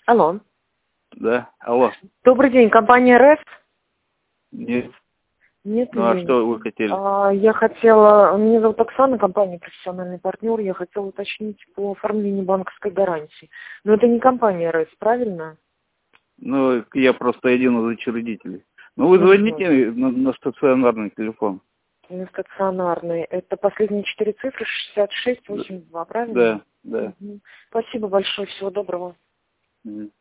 Алло. Да, алло. Добрый день, компания РЭС? Нет. Нет, Ну а нет. что вы хотели? Я хотела, меня зовут Оксана, компания «Профессиональный партнер», я хотела уточнить по оформлению банковской гарантии. Но это не компания РЭС, правильно? Ну, я просто один из учредителей. Ну, вы звоните на стационарный телефон. На стационарный. Это последние 4 цифры, 6682, правильно? Да, да. Угу. Спасибо большое, всего доброго. Мгм.